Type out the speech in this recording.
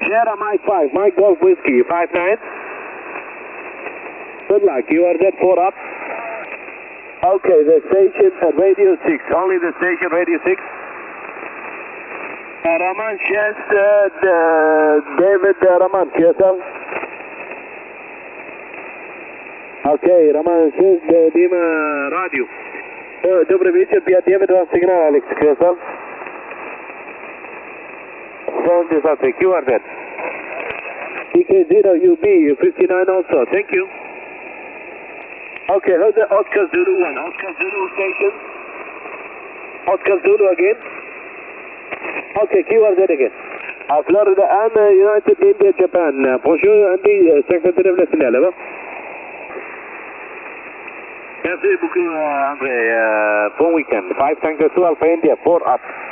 Sierra Mike 5, Mike Golf Whiskey, 59. Good luck, you are dead 4 up. Okay, the station at radio 6, only the station radio 6. Raman Chester, David Raman, yourself. Okay, Raman says Dima Radio. Добрый вечер, David вам сигнал, Алекс, yourself. From this traffic, you are dead. DK0UB, 59 also, thank you. Okay, hold the Oscar Zulu 1, Oscar Zulu station. Oscar Zulu again. Okay, QRZ again. Florida and United India, Japan. Bonjour, Andy, Secretary of National. Merci beaucoup, André. Bon weekend. 5 Tango 2 Alpha India, 4 up.